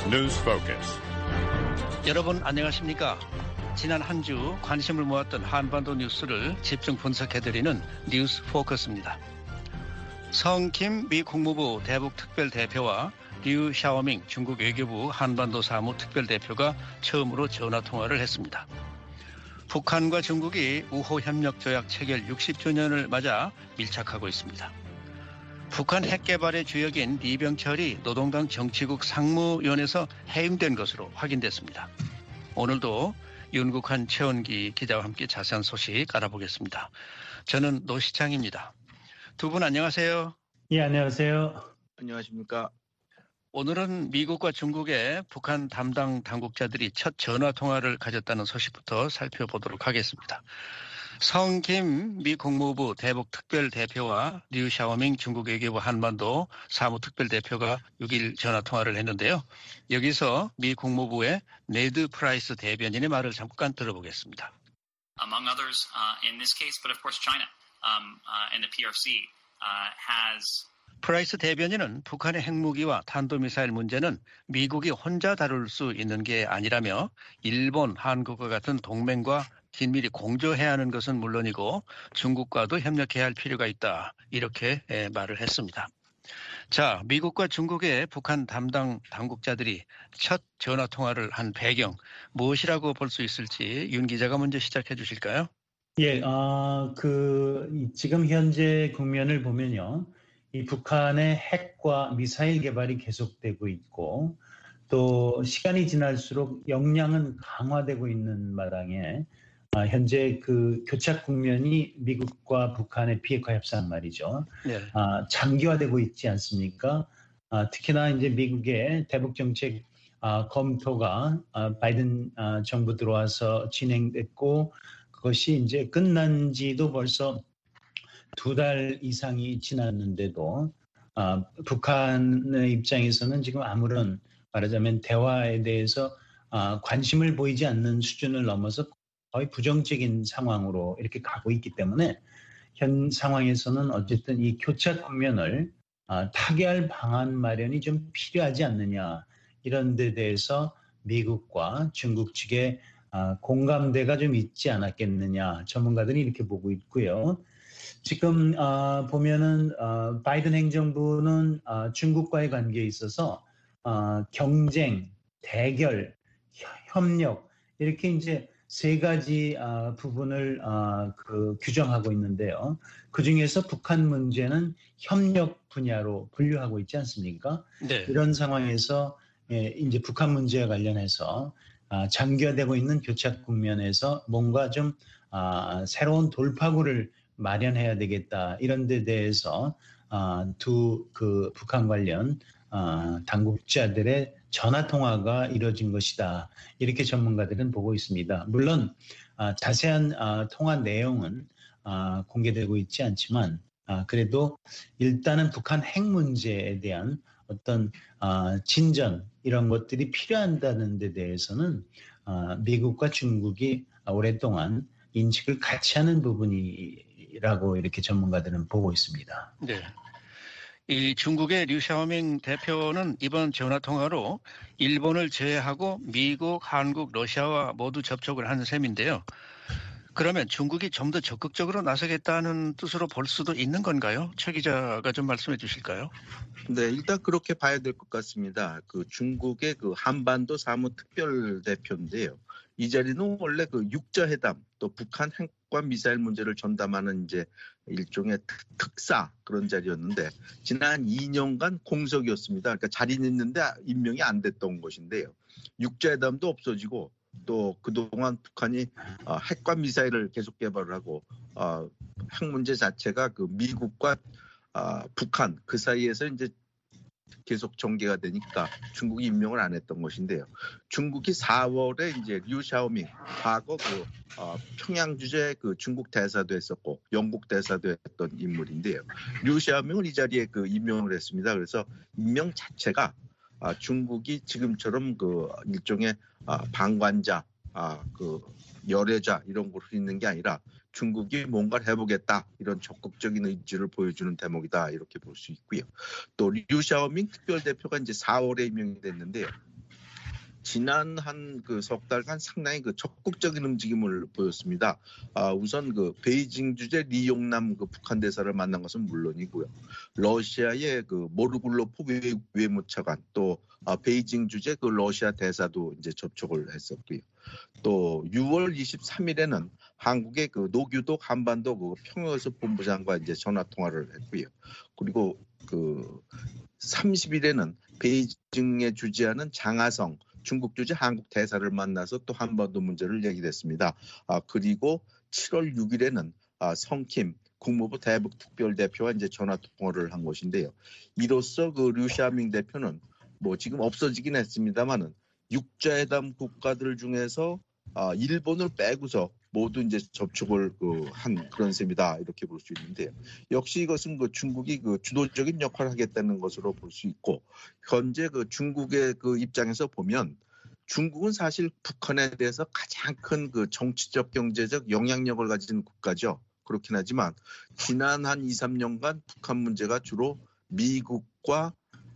News Focus. 여러분 안녕하십니까? 지난 한 주 관심을 모았던 한반도 뉴스를 집중 분석해드리는 뉴스 포커스입니다. 성김 미 국무부 대북 특별대표와 류 샤오밍 중국 외교부 한반도 사무 특별대표가 처음으로 전화통화를 했습니다. 북한과 중국이 우호협력조약 체결 60주년을 맞아 밀착하고 있습니다. 북한 핵개발의 주역인 리병철이 노동당 정치국 상무위원회에서 해임된 것으로 확인됐습니다. 오늘도 윤국한 최원기 기자와 함께 자세한 소식 알아보겠습니다. 저는 노시창입니다. 두 분 안녕하세요. 예, 안녕하세요. 안녕하십니까. 오늘은 미국과 중국의 북한 담당 당국자들이 첫 전화통화를 가졌다는 소식부터 살펴보도록 하겠습니다. 성김 미 국무부 대북 특별대표와 류 샤오밍 중국 외교부 한반도 사무특별대표가 6일 전화통화를 했는데요. 여기서 미 국무부의 네드 프라이스 대변인의 말을 잠깐 들어보겠습니다. Among others, in this case, but of course China and the PRC has 프라이스 대변인은 북한의 핵무기와 탄도미사일 문제는 미국이 혼자 다룰 수 있는 게 아니라며 일본, 한국과 같은 동맹과 긴밀히 공조해야 하는 것은 물론이고 중국과도 협력해야 할 필요가 있다. 이렇게 말을 했습니다. 자, 미국과 중국의 북한 담당 당국자들이 첫 전화통화를 한 배경 무엇이라고 볼 수 있을지 윤 기자가 먼저 시작해 주실까요? 예, 지금 현재 국면을 보면요. 이 북한의 핵과 미사일 개발이 계속되고 있고 또 시간이 지날수록 역량은 강화되고 있는 마당에 현재 그 교착 국면이 미국과 북한의 비핵화 협상 말이죠. 네. 장기화되고 있지 않습니까? 특히나 이제 미국의 대북 정책 검토가 바이든 정부 들어와서 진행됐고 그것이 이제 끝난 지도 벌써 2달 이상이 지났는데도 북한의 입장에서는 지금 아무런 말하자면 대화에 대해서 관심을 보이지 않는 수준을 넘어서 거의 부정적인 상황으로 이렇게 가고 있기 때문에 현 상황에서는 어쨌든 이 교착 국면을 타개할 방안 마련이 좀 필요하지 않느냐 이런 데 대해서 미국과 중국 측에 공감대가 좀 있지 않았겠느냐 전문가들이 이렇게 보고 있고요. 지금 보면은 바이든 행정부는 중국과의 관계에 있어서 경쟁, 대결, 협력 이렇게 이제 3가지 부분을 규정하고 있는데요. 그 중에서 북한 문제는 협력 분야로 분류하고 있지 않습니까? 네. 이런 상황에서 이제 북한 문제와 관련해서 장기화되고 있는 교착 국면에서 뭔가 좀 새로운 돌파구를 마련해야 되겠다. 이런 데 대해서 두 북한 관련 당국자들의 전화통화가 이루어진 것이다. 이렇게 전문가들은 보고 있습니다. 물론 자세한 통화 내용은 공개되고 있지 않지만 그래도 일단은 북한 핵 문제에 대한 어떤 진전 이런 것들이 필요하다는 데 대해서는 미국과 중국이 오랫동안 인식을 같이 하는 부분이라고 이렇게 전문가들은 보고 있습니다. 네. 이 중국의 류 샤오밍 대표는 이번 전화통화로 일본을 제외하고 미국, 한국, 러시아와 모두 접촉을 한 셈인데요. 그러면 중국이 좀 더 적극적으로 나서겠다는 뜻으로 볼 수도 있는 건가요? 최 기자가 좀 말씀해 주실까요? 네, 일단 그렇게 봐야 될 것 같습니다. 그 중국의 그 한반도 사무특별대표인데요. 이 자리는 원래 그 육자회담 또 북한 핵과 미사일 문제를 전담하는 이제 일종의 특사 그런 자리였는데 지난 2년간 공석이었습니다. 그러니까 자리는 있는데 임명이 안 됐던 것인데요. 육자회담도 없어지고 또 그동안 북한이 핵과 미사일을 계속 개발을 하고 핵 문제 자체가 그 미국과 북한 그 사이에서 이제 계속 전개가 되니까 중국이 임명을 안 했던 것인데요. 중국이 4월에 이제 류 샤오밍 과거 평양 주재 그 중국 대사도 했었고 영국 대사도 했던 인물인데요. 류 샤오밍을 이 자리에 임명을 했습니다. 그래서 임명 자체가 중국이 지금처럼 그 일종의 방관자, 열애자 이런 걸로 있는 게 아니라 중국이 뭔가를 해보겠다 이런 적극적인 의지를 보여주는 대목이다 이렇게 볼 수 있고요. 또 류 샤오밍 특별대표가 이제 4월에 임명이 됐는데요. 지난 한 그 석 달간 상당히 그 적극적인 움직임을 보였습니다. 우선 그 베이징 주재 리용남 그 북한 대사를 만난 것은 물론이고요. 러시아의 그 모르굴로프 외무차관 또 베이징 주재 그 러시아 대사도 이제 접촉을 했었고요. 또 6월 23일에는 한국의 그 노규덕 한반도 그 평화연습 본부장과 이제 전화 통화를 했고요. 그리고 그 30일에는 베이징에 주재하는 장하성 중국 주재 한국 대사를 만나서 또 한반도 문제를 얘기했습니다. 그리고 7월 6일에는 성킴 국무부 대북 특별대표와 이제 전화 통화를 한 것인데요. 이로써 그 류샤밍 대표는 뭐 지금 없어지긴 했습니다만은 육자회담 국가들 중에서 일본을 빼고서 모두 이제 접촉을 한 그런 셈이다 이렇게 볼 수 있는데요. 역시 이것은 그 중국이 그 주도적인 역할을 하겠다는 것으로 볼 수 있고 현재 그 중국의 그 입장에서 보면 중국은 사실 북한에 대해서 가장 큰 그 정치적 경제적 영향력을 가진 국가죠. 그렇긴 하지만 지난 한 2, 3년간 북한 문제가 주로 미국과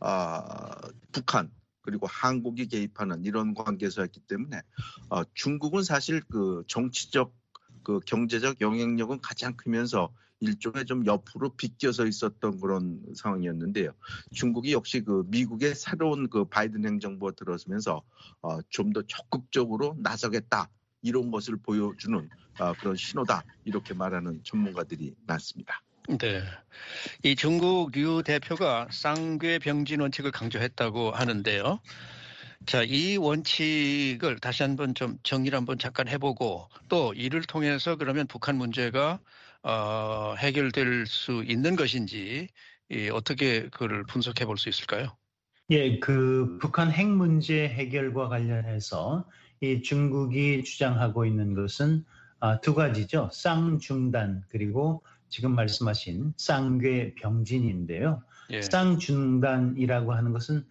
북한 그리고 한국이 개입하는 이런 관계에서였기 때문에 중국은 사실 그 정치적 그 경제적 영향력은 가장 크면서 일종의 좀 옆으로 비껴서 있었던 그런 상황이었는데요. 중국이 역시 그 미국의 새로운 그 바이든 행정부가 들어서면서 좀 더 적극적으로 나서겠다 이런 것을 보여주는 그런 신호다 이렇게 말하는 전문가들이 많습니다. 네. 이 중국 류 대표가 쌍궤병진 원칙을 강조했다고 하는데요. 자, 이 원칙을 다시 한번 좀 정리를 한번 잠깐 해보고 또 이를 통해서 그러면 북한 문제가 해결될 수 있는 것인지 어떻게 그걸 분석해 볼 수 있을까요? 예, 그 북한 핵 문제 해결과 관련해서 이 중국이 주장하고 있는 것은 두 가지죠. 쌍중단 그리고 지금 말씀하신 쌍궤병진인데요. 예. 쌍중단이라고 하는 것은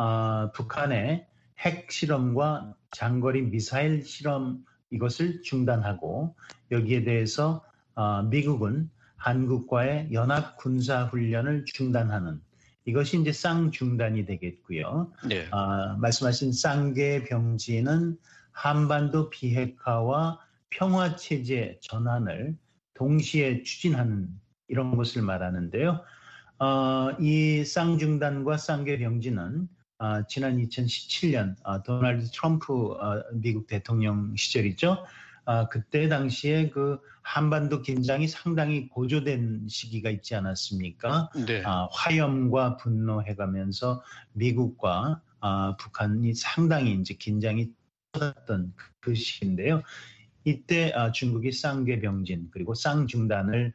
북한의 핵 실험과 장거리 미사일 실험 이것을 중단하고 여기에 대해서 미국은 한국과의 연합 군사 훈련을 중단하는 이것이 이제 쌍중단이 되겠고요. 네. 말씀하신 쌍궤병진은 한반도 비핵화와 평화체제 전환을 동시에 추진하는 이런 것을 말하는데요. 이 쌍중단과 쌍궤병진은 지난 2017년 도널드 트럼프 미국 대통령 시절이죠. 그때 당시에 그 한반도 긴장이 상당히 고조된 시기가 있지 않았습니까? 네. 화염과 분노해가면서 미국과 북한이 상당히 이제 긴장이 쏟았던 그 시기인데요. 이때 중국이 쌍궤병진 그리고 쌍중단을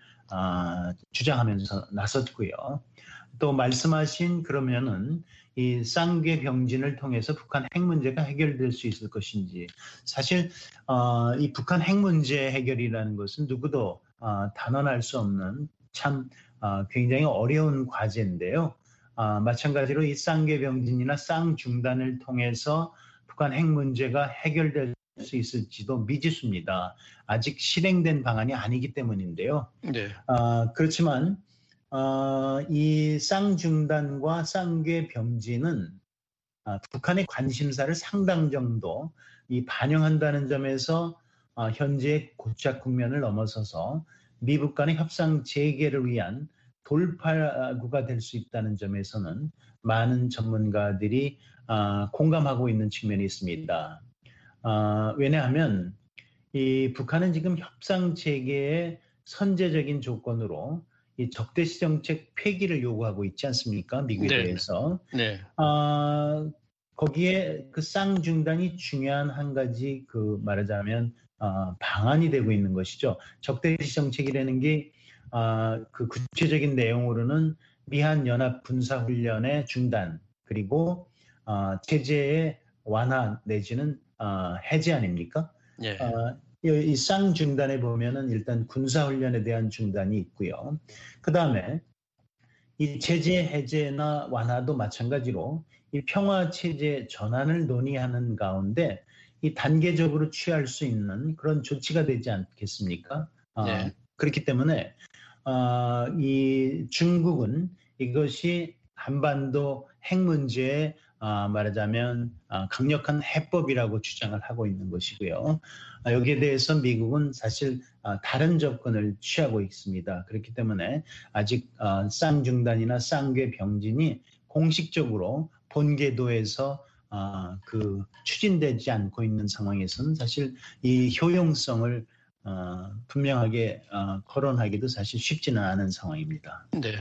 주장하면서 나섰고요. 또 말씀하신 그러면은 이 쌍궤병진을 통해서 북한 핵 문제가 해결될 수 있을 것인지 사실 이 북한 핵 문제 해결이라는 것은 누구도 단언할 수 없는 참 굉장히 어려운 과제인데요. 마찬가지로 이 쌍궤병진이나 쌍중단을 통해서 북한 핵 문제가 해결될 수 있을지도 미지수입니다. 아직 실행된 방안이 아니기 때문인데요. 네. 그렇지만 이 쌍중단과 쌍궤병진은 북한의 관심사를 상당 정도 반영한다는 점에서 현재의 고착 국면을 넘어서서 미북 간의 협상 재개를 위한 돌파구가 될 수 있다는 점에서는 많은 전문가들이 공감하고 있는 측면이 있습니다. 왜냐하면 이 북한은 지금 협상 재개의 선제적인 조건으로 이 적대시 정책 폐기를 요구하고 있지 않습니까? 미국에 네. 대해서. 네. 거기에 그 쌍중단이 중요한 한 가지 그 말하자면 방안이 되고 있는 것이죠. 적대시 정책이라는 게 그 구체적인 내용으로는 미한 연합 군사훈련의 중단 그리고 체제의 완화 내지는 해제 아닙니까? 예. 이 쌍중단에 보면은 일단 군사훈련에 대한 중단이 있고요. 그 다음에 이 체제 해제나 완화도 마찬가지로 이 평화체제 전환을 논의하는 가운데 이 단계적으로 취할 수 있는 그런 조치가 되지 않겠습니까? 네. 그렇기 때문에 이 중국은 이것이 한반도 핵 문제의 말하자면 강력한 해법이라고 주장을 하고 있는 것이고요. 여기에 대해서 미국은 사실 다른 접근을 취하고 있습니다. 그렇기 때문에 아직 쌍중단이나 쌍궤 병진이 공식적으로 본궤도에서 추진되지 않고 있는 상황에서는 사실 이 효용성을 분명하게 거론하기도 사실 쉽지는 않은 상황입니다. 네.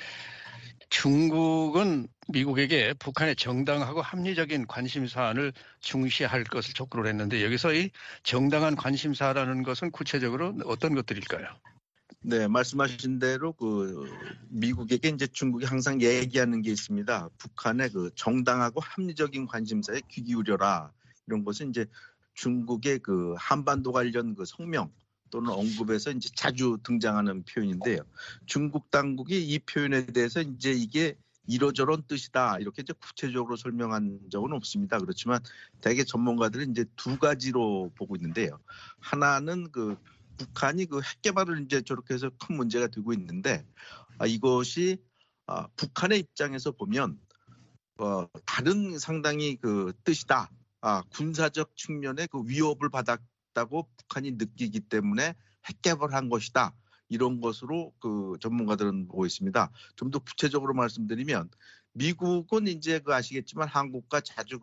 중국은 미국에게 북한의 정당하고 합리적인 관심 사안을 중시할 것을 촉구를 했는데 여기서 이 정당한 관심 사라는 것은 구체적으로 어떤 것들일까요? 네, 말씀하신 대로 미국에게 이제 중국이 항상 얘기하는 게 있습니다. 북한의 정당하고 합리적인 관심사에 귀 기울여라. 이런 것은 이제 중국의 한반도 관련 성명 또는 언급에서 이제 자주 등장하는 표현인데요. 중국 당국이 이 표현에 대해서 이제 이게 이러저런 뜻이다 이렇게 이제 구체적으로 설명한 적은 없습니다. 그렇지만 대개 전문가들은 이제 두 가지로 보고 있는데요. 하나는 북한이 핵 개발을 이제 저렇게 해서 큰 문제가 되고 있는데 이것이 북한의 입장에서 보면 다른 상당히 뜻이다. 군사적 측면의 위협을 받았다고 북한이 느끼기 때문에 핵 개발한 것이다. 이런 것으로 전문가들은 보고 있습니다. 좀 더 구체적으로 말씀드리면 미국은 이제 아시겠지만 한국과 자주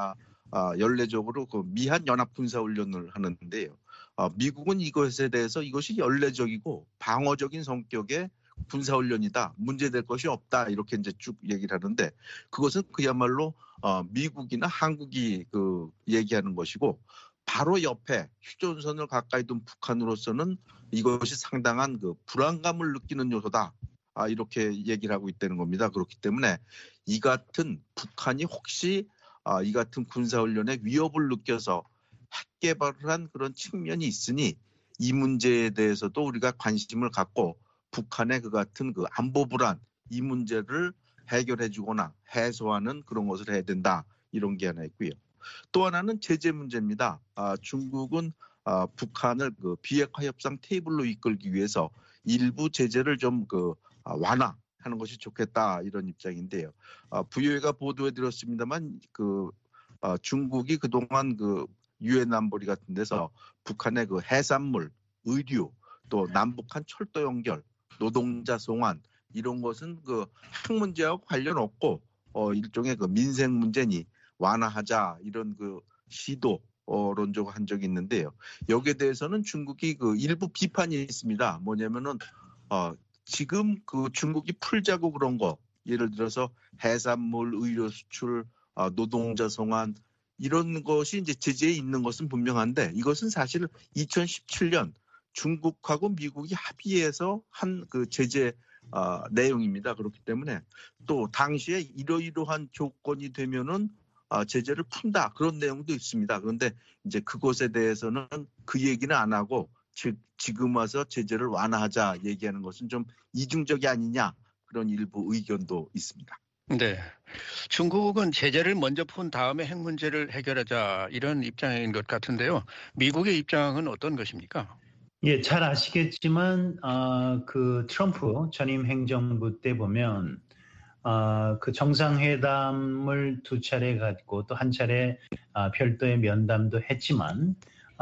연례적으로 미한 연합 군사 훈련을 하는데요. 미국은 이것에 대해서 이것이 연례적이고 방어적인 성격의 군사훈련이다. 문제될 것이 없다. 이렇게 이제 쭉 얘기를 하는데 그것은 그야말로 미국이나 한국이 얘기하는 것이고 바로 옆에 휴전선을 가까이 둔 북한으로서는 이것이 상당한 불안감을 느끼는 요소다. 이렇게 얘기를 하고 있다는 겁니다. 그렇기 때문에 이 같은 북한이 혹시 이 같은 군사훈련에 위협을 느껴서 핵 개발을 한 그런 측면이 있으니 이 문제에 대해서도 우리가 관심을 갖고 북한의 같은 안보 불안 이 문제를 해결해 주거나 해소하는 그런 것을 해야 된다. 이런 게 하나 있고요. 또 하나는 제재 문제입니다. 중국은 북한을 비핵화 협상 테이블로 이끌기 위해서 일부 제재를 좀 완화하는 것이 좋겠다 이런 입장인데요. VOA가 보도해드렸습니다만 중국이 그동안 유엔 안보리 같은 데서 북한의 해산물, 의류, 또 남북한 철도 연결, 노동자 송환 이런 것은 핵 문제하고 관련 없고 일종의 민생 문제니 완화하자 이런 시도론적으로 한 적이 있는데요. 여기에 대해서는 중국이 일부 비판이 있습니다. 뭐냐면은 지금 중국이 풀자고 그런 거 예를 들어서 해산물, 의료 수출, 노동자 송환 이런 것이 이제 제재에 있는 것은 분명한데 이것은 사실 2017년 중국하고 미국이 합의해서 한 제재 내용입니다. 그렇기 때문에 또 당시에 이러이러한 조건이 되면은 제재를 푼다 그런 내용도 있습니다. 그런데 이제 그것에 대해서는 그 얘기는 안 하고 즉 지금 와서 제재를 완화하자 얘기하는 것은 좀 이중적이 아니냐 그런 일부 의견도 있습니다. 네. 중국은 제재를 먼저 푼 다음에 핵 문제를 해결하자 이런 입장인 것 같은데요. 미국의 입장은 어떤 것입니까? 예, 잘 아시겠지만 트럼프 전임 행정부 때 보면 정상회담을 두 차례 갖고 또 한 차례 별도의 면담도 했지만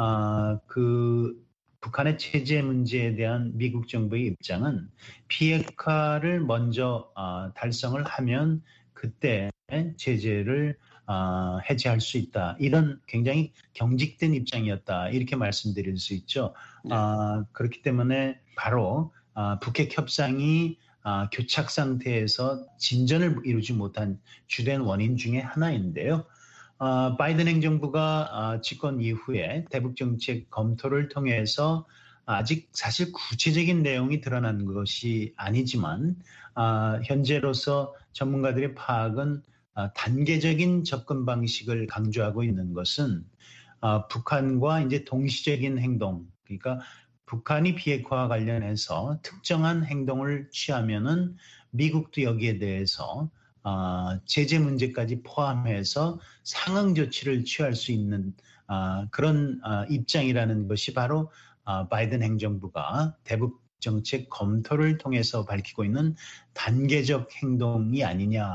북한의 체제 문제에 대한 미국 정부의 입장은 비핵화를 먼저 달성을 하면 그때 제재를 해제할 수 있다. 이런 굉장히 경직된 입장이었다. 이렇게 말씀드릴 수 있죠. 네. 그렇기 때문에 바로 북핵 협상이 교착 상태에서 진전을 이루지 못한 주된 원인 중에 하나인데요. 바이든 행정부가 집권 이후에 대북 정책 검토를 통해서 아직 사실 구체적인 내용이 드러난 것이 아니지만 현재로서 전문가들의 파악은 단계적인 접근 방식을 강조하고 있는 것은 북한과 이제 동시적인 행동, 그러니까 북한이 비핵화와 관련해서 특정한 행동을 취하면은 미국도 여기에 대해서 제재 문제까지 포함해서 상응 조치를 취할 수 있는 그런 입장이라는 것이 바로 바이든 행정부가 대북 정책 검토를 통해서 밝히고 있는 단계적 행동이 아니냐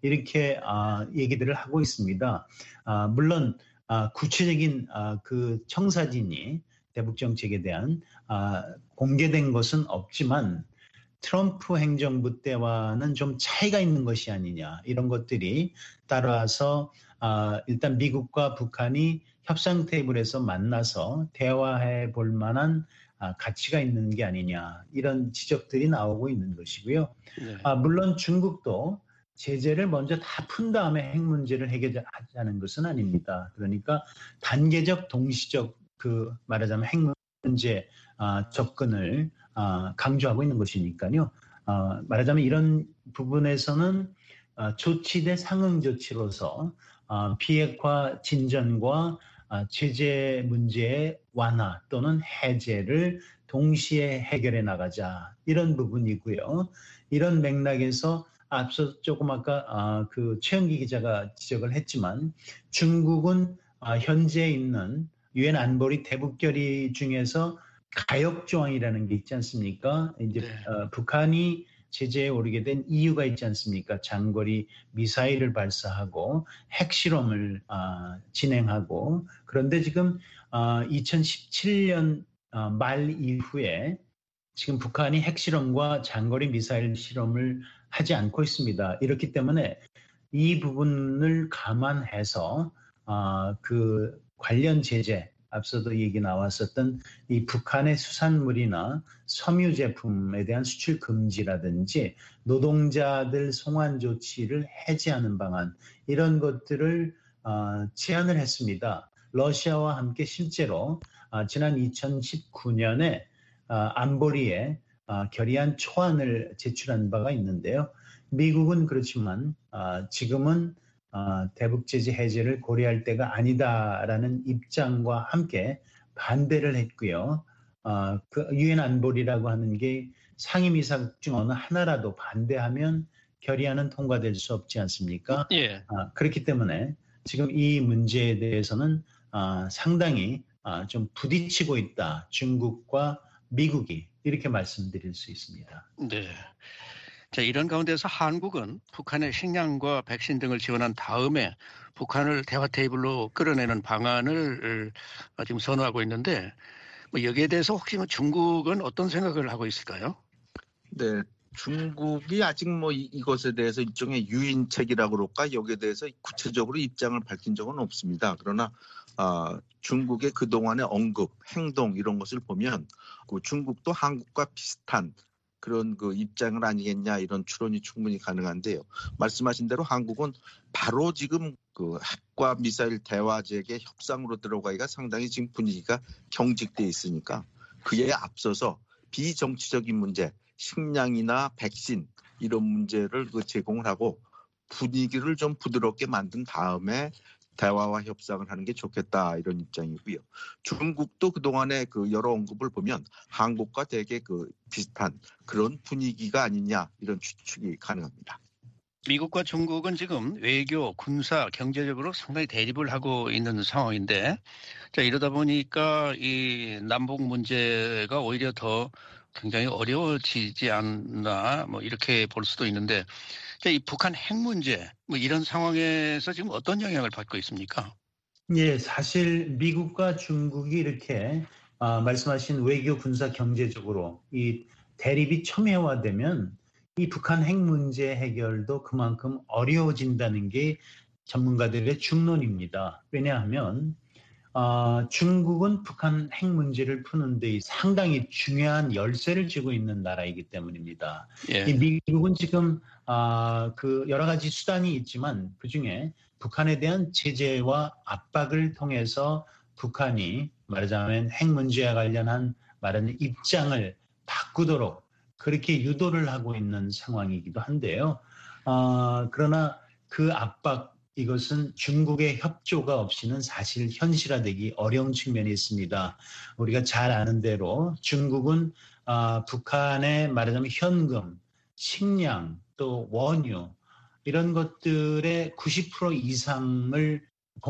이렇게 얘기들을 하고 있습니다. 물론 구체적인 그 청사진이 대북 정책에 대한 공개된 것은 없지만 트럼프 행정부 때와는 좀 차이가 있는 것이 아니냐 이런 것들이 따라서 일단 미국과 북한이 협상 테이블에서 만나서 대화해 볼 만한 가치가 있는 게 아니냐 이런 지적들이 나오고 있는 것이고요. 네. 물론 중국도 제재를 먼저 다 푼 다음에 핵 문제를 해결하자는 것은 아닙니다. 그러니까 단계적 동시적 말하자면 핵 문제 접근을 강조하고 있는 것이니까요. 말하자면 이런 부분에서는 조치 대 상응 조치로서 비핵화 진전과 제재 문제의 완화 또는 해제를 동시에 해결해 나가자 이런 부분이고요. 이런 맥락에서 앞서 조금 아까 최영기 기자가 지적을 했지만 중국은 현재 있는 유엔 안보리 대북 결의 중에서 가역 조항이라는 게 있지 않습니까? 이제 네. 북한이 제재에 오르게 된 이유가 있지 않습니까? 장거리 미사일을 발사하고 핵실험을 진행하고 그런데 지금 2017년 말 이후에 지금 북한이 핵실험과 장거리 미사일 실험을 하지 않고 있습니다. 이렇기 때문에 이 부분을 감안해서 그 관련 제재 앞서도 얘기 나왔었던 이 북한의 수산물이나 섬유 제품에 대한 수출 금지라든지 노동자들 송환 조치를 해제하는 방안 이런 것들을 제안을 했습니다. 러시아와 함께 실제로 지난 2019년에 안보리에 결의안 초안을 제출한 바가 있는데요. 미국은 그렇지만 지금은 대북 제재 해제를 고려할 때가 아니다라는 입장과 함께 반대를 했고요. 그 유엔 안보리라고 하는 게 상임이사국 중 어느 하나라도 반대하면 결의안은 통과될 수 없지 않습니까? 예. 그렇기 때문에 지금 이 문제에 대해서는 상당히 좀 부딪히고 있다. 중국과 미국이 이렇게 말씀드릴 수 있습니다. 네. 자, 이런 가운데서 한국은 북한의 식량과 백신 등을 지원한 다음에 북한을 대화 테이블로 끌어내는 방안을 지금 선호하고 있는데 여기에 대해서 혹시 중국은 어떤 생각을 하고 있을까요? 네, 중국이 아직 이것에 대해서 일종의 유인책이라고 그럴까 여기에 대해서 구체적으로 입장을 밝힌 적은 없습니다. 그러나 중국의 그동안의 언급, 행동 이런 것을 보면 중국도 한국과 비슷한 그런 입장을 아니겠냐 이런 추론이 충분히 가능한데요. 말씀하신 대로 한국은 바로 지금 핵과 미사일 대화제의 협상으로 들어가기가 상당히 지금 분위기가 경직돼 있으니까 그에 앞서서 비정치적인 문제, 식량이나 백신 이런 문제를 제공을 하고 분위기를 좀 부드럽게 만든 다음에 대화와 협상을 하는 게 좋겠다 이런 입장이고요. 중국도 그동안의 여러 언급을 보면 한국과 되게 비슷한 그런 분위기가 아니냐 이런 추측이 가능합니다. 미국과 중국은 지금 외교, 군사, 경제적으로 상당히 대립을 하고 있는 상황인데 자, 이러다 보니까 이 남북 문제가 오히려 더 굉장히 어려워지지 않나 이렇게 볼 수도 있는데 이 북한 핵 문제 이런 상황에서 지금 어떤 영향을 받고 있습니까? 예, 사실 미국과 중국이 이렇게 말씀하신 외교, 군사, 경제적으로 이 대립이 첨예화되면 이 북한 핵 문제 해결도 그만큼 어려워진다는 게 전문가들의 중론입니다. 왜냐하면 중국은 북한 핵 문제를 푸는 데 상당히 중요한 열쇠를 쥐고 있는 나라이기 때문입니다. 예. 이 미국은 지금 여러 가지 수단이 있지만 그중에 북한에 대한 제재와 압박을 통해서 북한이 말하자면 핵 문제와 관련한 말하는 입장을 바꾸도록 그렇게 유도를 하고 있는 상황이기도 한데요. 그러나 그 압박 이것은 중국의 협조가 없이는 사실 현실화되기 어려운 측면이 있습니다. 우리가 잘 아는 대로 중국은 북한의 말하자면 현금, 식량, 또 원유 이런 것들의 90% 이상을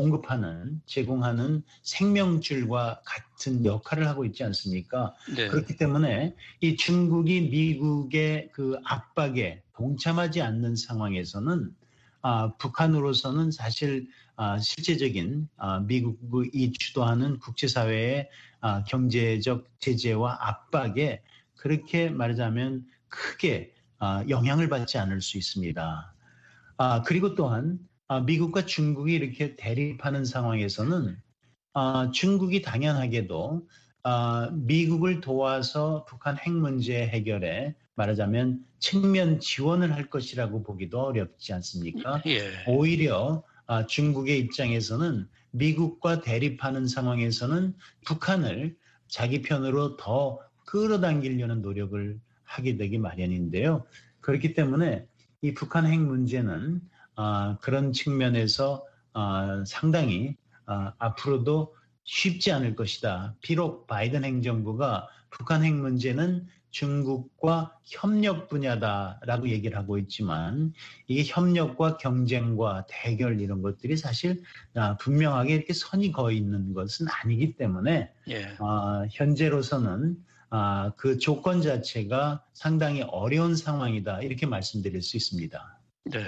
제공하는 생명줄과 같은 역할을 하고 있지 않습니까? 네. 그렇기 때문에 이 중국이 미국의 그 압박에 동참하지 않는 상황에서는 북한으로서는 사실 실제적인 미국이 주도하는 국제사회의 경제적 제재와 압박에 그렇게 말하자면 크게 영향을 받지 않을 수 있습니다. 그리고 또한 미국과 중국이 이렇게 대립하는 상황에서는 중국이 당연하게도 미국을 도와서 북한 핵 문제 해결에 말하자면 측면 지원을 할 것이라고 보기도 어렵지 않습니까? 예. 오히려 중국의 입장에서는 미국과 대립하는 상황에서는 북한을 자기 편으로 더 끌어당기려는 노력을 하게 되기 마련인데요. 그렇기 때문에 이 북한 핵 문제는 그런 측면에서 상당히 앞으로도 쉽지 않을 것이다. 비록 바이든 행정부가 북한 핵 문제는 중국과 협력 분야다라고 얘기를 하고 있지만 이게 협력과 경쟁과 대결 이런 것들이 사실 분명하게 이렇게 선이 그어 있는 것은 아니기 때문에 예. 현재로서는 그 조건 자체가 상당히 어려운 상황이다 이렇게 말씀드릴 수 있습니다. 네.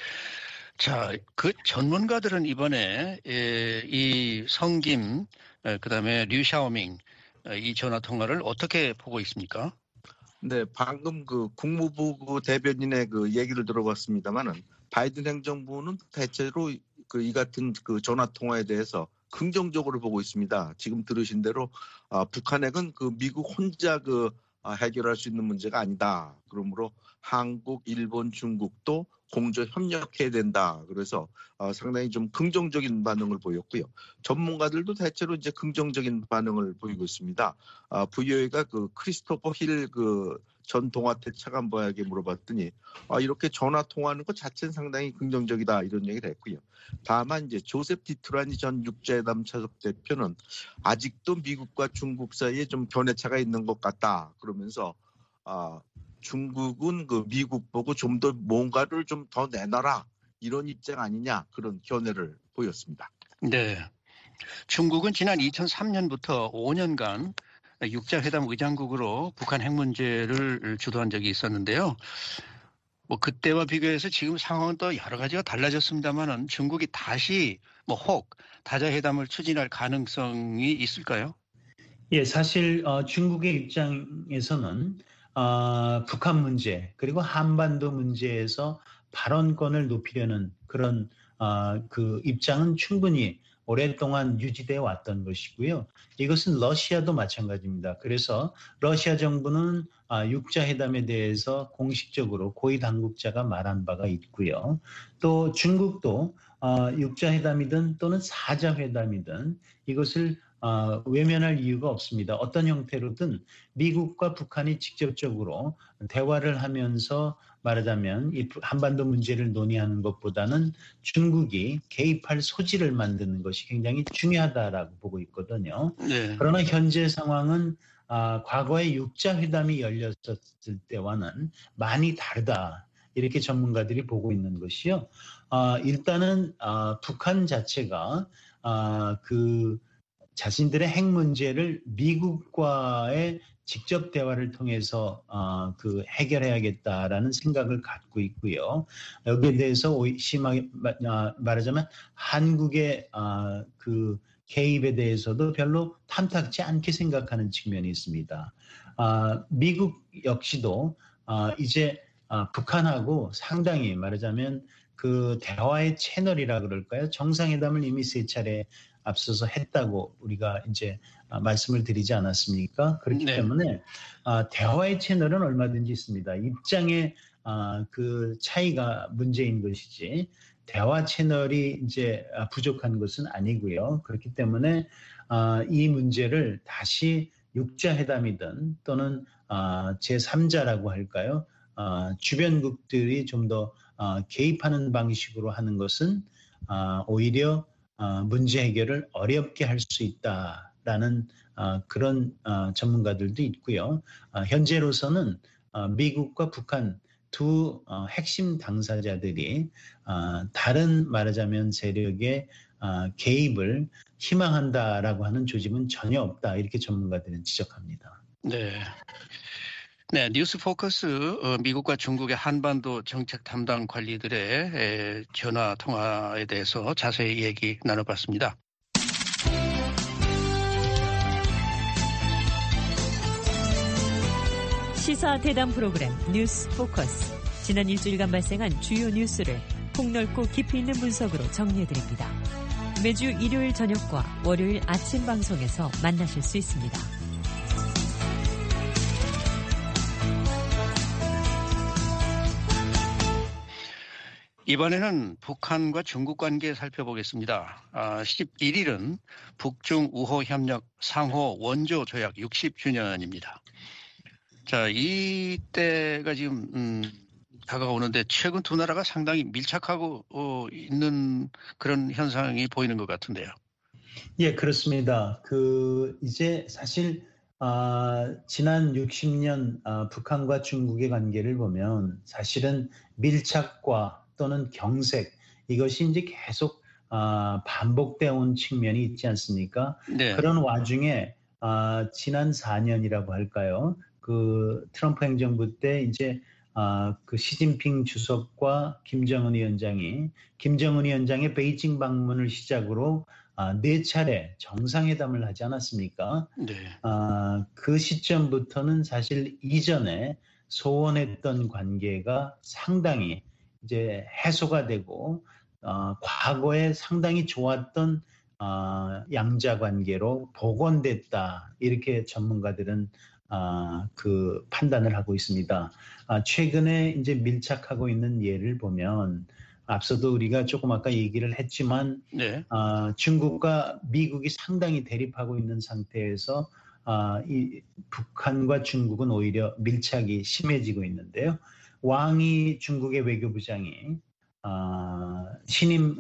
자, 그 전문가들은 이번에 이 성김, 그다음에 류샤오밍 이 전화 통화를 어떻게 보고 있습니까? 네, 방금 그 국무부 그 대변인의 그 얘기를 들어봤습니다만은 바이든 행정부는 대체로 그 이 같은 그 전화 통화에 대해서 긍정적으로 보고 있습니다. 지금 들으신 대로 북한 핵은 그 미국 혼자 해결할 수 있는 문제가 아니다. 그러므로 한국, 일본, 중국도 공조 협력해야 된다. 그래서 상당히 좀 긍정적인 반응을 보였고요. 전문가들도 대체로 이제 긍정적인 반응을 보이고 있습니다. VOA가 그 크리스토퍼 힐 전 동아태 차관보에게 물어봤더니 이렇게 전화 통화하는 것 자체는 상당히 긍정적이다 이런 얘기를 했고요. 다만 이제 조셉 디투라니 전 육자회담 차석 대표는 아직도 미국과 중국 사이에 좀 견해차가 있는 것 같다. 그러면서 중국은 그 미국 보고 좀 더 뭔가를 좀 더 내놔라 이런 입장 아니냐 그런 견해를 보였습니다. 네. 중국은 지난 2003년부터 5년간 육자회담 의장국으로 북한 핵 문제를 주도한 적이 있었는데요. 뭐 그때와 비교해서 지금 상황은 또 여러 가지가 달라졌습니다만은 중국이 다시 혹 다자회담을 추진할 가능성이 있을까요? 예, 사실 중국의 입장에서는 북한 문제 그리고 한반도 문제에서 발언권을 높이려는 그런 그 입장은 충분히 오랫동안 유지되어 왔던 것이고요. 이것은 러시아도 마찬가지입니다. 그래서 러시아 정부는 육자회담에 대해서 공식적으로 고위 당국자가 말한 바가 있고요. 또 중국도 육자회담이든 또는 사자회담이든 이것을 외면할 이유가 없습니다. 어떤 형태로든 미국과 북한이 직접적으로 대화를 하면서 말하자면 이 한반도 문제를 논의하는 것보다는 중국이 개입할 소지를 만드는 것이 굉장히 중요하다라고 보고 있거든요. 네. 그러나 현재 상황은 과거에 육자회담이 열렸었을 때와는 많이 다르다. 이렇게 전문가들이 보고 있는 것이요. 일단은 북한 자체가 그 자신들의 핵 문제를 미국과의 직접 대화를 통해서 해결해야겠다라는 생각을 갖고 있고요. 여기에 대해서 심하게 말하자면 한국의 그 개입에 대해서도 별로 탐탁지 않게 생각하는 측면이 있습니다. 미국 역시도 이제 북한하고 상당히 말하자면 그 대화의 채널이라 그럴까요? 정상회담을 이미 3차례 앞서서 했다고 우리가 이제 말씀을 드리지 않았습니까? 그렇기 네. 때문에 대화의 채널은 얼마든지 있습니다. 입장의 그 차이가 문제인 것이지 대화 채널이 이제 부족한 것은 아니고요. 그렇기 때문에 이 문제를 다시 육자회담이든 또는 제3자라고 할까요? 주변국들이 좀 더 개입하는 방식으로 하는 것은 오히려 문제 해결을 어렵게 할 수 있다라는 그런 전문가들도 있고요. 현재로서는 미국과 북한 두 핵심 당사자들이 다른 말하자면 세력의 개입을 희망한다라고 하는 조짐은 전혀 없다. 이렇게 전문가들은 지적합니다. 네. 네, 뉴스 포커스 미국과 중국의 한반도 정책 담당 관리들의 전화 통화에 대해서 자세히 얘기 나눠봤습니다. 시사 대담 프로그램 뉴스 포커스. 지난 일주일간 발생한 주요 뉴스를 폭넓고 깊이 있는 분석으로 정리해드립니다. 매주 일요일 저녁과 월요일 아침 방송에서 만나실 수 있습니다. 이번에는 북한과 중국 관계 살펴보겠습니다. 11일은 북중 우호 협력 상호 원조 조약 60주년입니다. 자, 이때가 지금 다가오는데 최근 두 나라가 상당히 밀착하고 있는 그런 현상이 보이는 것 같은데요. 예, 그렇습니다. 이제 사실 지난 60년 북한과 중국의 관계를 보면 사실은 밀착과 또는 경색 이것이 이제 계속 반복되어 온 측면이 있지 않습니까? 네. 그런 와중에 지난 4년이라고 할까요? 트럼프 행정부 때 이제 시진핑 주석과 김정은 위원장의 베이징 방문을 시작으로 4차례 정상회담을 하지 않았습니까? 네. 그 시점부터는 사실 이전에 소원했던 관계가 상당히 이제 해소가 되고 과거에 상당히 좋았던 양자 관계로 복원됐다 이렇게 전문가들은 판단을 하고 있습니다. 최근에 이제 밀착하고 있는 예를 보면 앞서도 우리가 조금 아까 얘기를 했지만 네. 중국과 미국이 상당히 대립하고 있는 상태에서 이 북한과 중국은 오히려 밀착이 심해지고 있는데요. 왕이 중국의 외교부장이 신임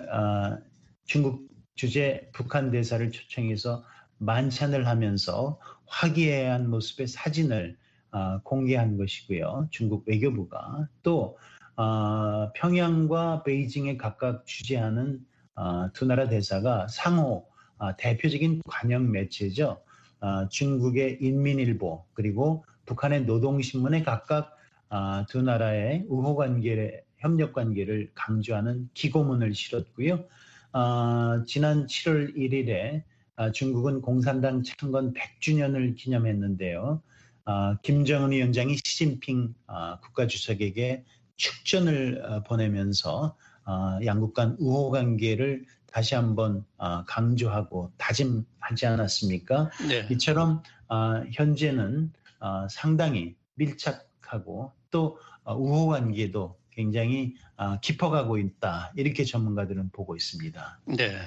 중국 주재 북한 대사를 초청해서 만찬을 하면서 화기애애한 모습의 사진을 공개한 것이고요. 중국 외교부가 또 평양과 베이징에 각각 주재하는 두 나라 대사가 상호 대표적인 관영 매체죠. 중국의 인민일보 그리고 북한의 노동신문에 각각 두 나라의 우호관계, 협력관계를 강조하는 기고문을 실었고요. 지난 7월 1일에 중국은 공산당 창건 100주년을 기념했는데요. 김정은 위원장이 시진핑 국가주석에게 축전을 보내면서 양국 간 우호관계를 다시 한번 강조하고 다짐하지 않았습니까? 네. 이처럼 현재는 상당히 밀착하고 또 우호관계도 굉장히 깊어가고 있다. 이렇게 전문가들은 보고 있습니다. 네.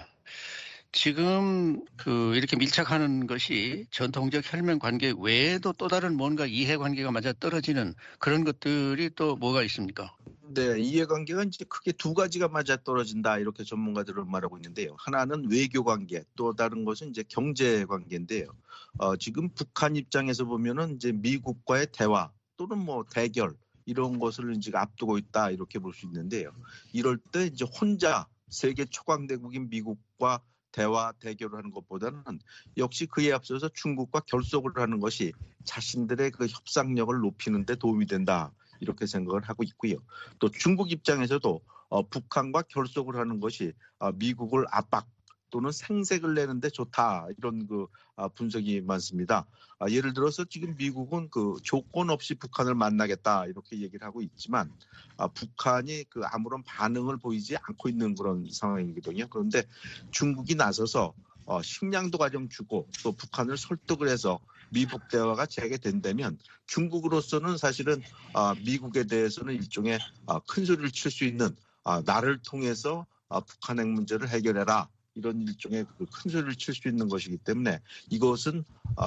지금 이렇게 밀착하는 것이 전통적 혈맹 관계 외에도 또 다른 뭔가 이해관계가 맞아 떨어지는 그런 것들이 또 뭐가 있습니까? 네, 이해관계가 이제 크게 두 가지가 맞아 떨어진다 이렇게 전문가들은 말하고 있는데요. 하나는 외교관계, 또 다른 것은 이제 경제관계인데요. 지금 북한 입장에서 보면은 이제 미국과의 대화 또는 뭐 대결 이런 것을 이제 앞두고 있다 이렇게 볼 수 있는데요. 이럴 때 이제 혼자 세계 초강대국인 미국과 대화 대결을 하는 것보다는 역시 그에 앞서서 중국과 결속을 하는 것이 자신들의 그 협상력을 높이는 데 도움이 된다. 이렇게 생각을 하고 있고요. 또 중국 입장에서도 북한과 결속을 하는 것이 미국을 압박 또는 생색을 내는데 좋다 이런 분석이 많습니다. 예를 들어서 지금 미국은 조건 없이 북한을 만나겠다 이렇게 얘기를 하고 있지만 북한이 아무런 반응을 보이지 않고 있는 그런 상황이거든요. 그런데 중국이 나서서 식량도 가령 주고 또 북한을 설득을 해서 미북 대화가 재개된다면 중국으로서는 사실은 미국에 대해서는 일종의 큰 소리를 칠 수 있는 나를 통해서 북한 핵 문제를 해결해라 이런 일종의 큰 소리를 칠 수 있는 것이기 때문에 이것은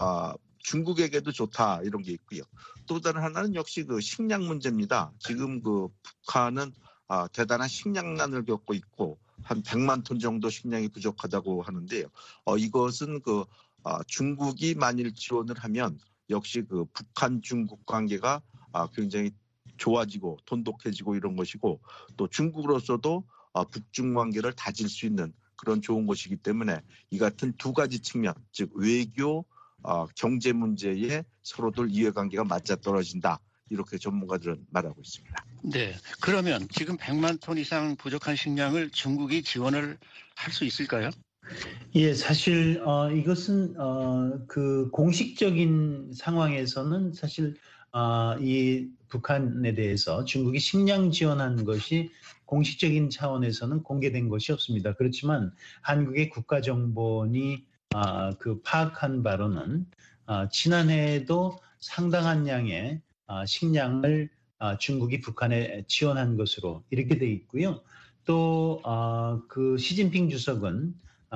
중국에게도 좋다 이런 게 있고요. 또 다른 하나는 역시 식량 문제입니다. 지금 북한은 대단한 식량난을 겪고 있고 한 100만 톤 정도 식량이 부족하다고 하는데요. 이것은 중국이 만일 지원을 하면 역시 북한 중국 관계가 굉장히 좋아지고 돈독해지고 이런 것이고 또 중국으로서도 북중 관계를 다질 수 있는 그런 좋은 것이기 때문에 이 같은 두 가지 측면, 즉 외교 경제 문제에 서로들 이해관계가 맞아떨어진다. 이렇게 전문가들은 말하고 있습니다. 네, 그러면 지금 100만 톤 이상 부족한 식량을 중국이 지원을 할 수 있을까요? 예, 사실 이것은 그 공식적인 상황에서는 사실 이 북한에 대해서 중국이 식량 지원한 것이 공식적인 차원에서는 공개된 것이 없습니다. 그렇지만 한국의 국가정보원이 그 파악한 바로는 지난해에도 상당한 양의 식량을 중국이 북한에 지원한 것으로 이렇게 돼 있고요. 또 그 시진핑 주석은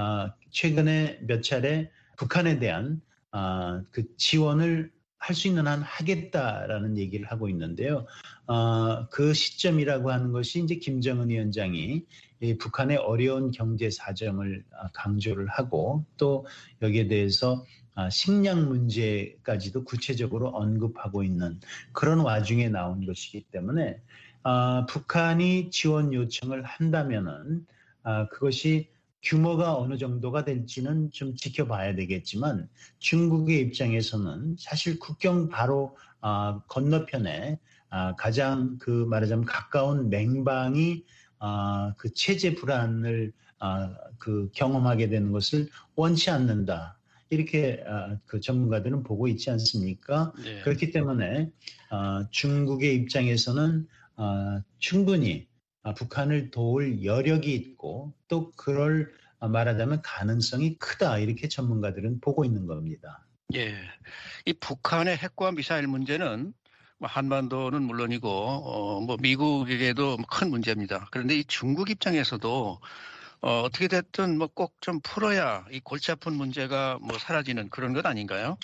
최근에 몇 차례 북한에 대한 그 지원을 할 수 있는 한 하겠다라는 얘기를 하고 있는데요. 그 시점이라고 하는 것이 이제 김정은 위원장이 이 북한의 어려운 경제 사정을 강조를 하고 또 여기에 대해서 식량 문제까지도 구체적으로 언급하고 있는 그런 와중에 나온 것이기 때문에 북한이 지원 요청을 한다면은 그것이 규모가 어느 정도가 될지는 좀 지켜봐야 되겠지만 중국의 입장에서는 사실 국경 바로 건너편에 가장 그 말하자면 가까운 맹방이 그 체제 불안을 그 경험하게 되는 것을 원치 않는다. 이렇게 그 전문가들은 보고 있지 않습니까? 네. 그렇기 때문에 중국의 입장에서는 충분히 북한을 도울 여력이 있고 또 그럴 말하자면 가능성이 크다 이렇게 전문가들은 보고 있는 겁니다. 예, 이 북한의 핵과 미사일 문제는 한반도는 물론이고 뭐 미국에게도 큰 문제입니다. 그런데 이 중국 입장에서도 어떻게 됐든 뭐 꼭 좀 풀어야 이 골치 아픈 문제가 뭐 사라지는 그런 것 아닌가요?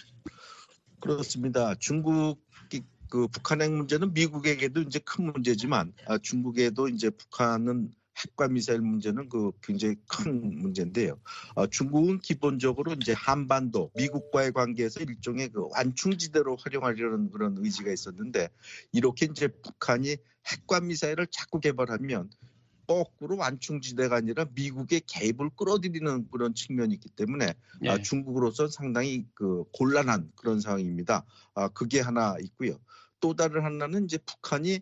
그렇습니다. 중국이 그 북한 핵 문제는 미국에게도 이제 큰 문제지만 중국에도 이제 북한은 핵과 미사일 문제는 그 굉장히 큰 문제인데요. 중국은 기본적으로 이제 한반도 미국과의 관계에서 일종의 그 완충지대로 활용하려는 그런 의지가 있었는데 이렇게 이제 북한이 핵과 미사일을 자꾸 개발하면 거꾸로 완충지대가 아니라 미국의 개입을 끌어들이는 그런 측면이 있기 때문에 네. 중국으로서 상당히 그 곤란한 그런 상황입니다. 그게 하나 있고요. 또 다른 하나는 이제 북한이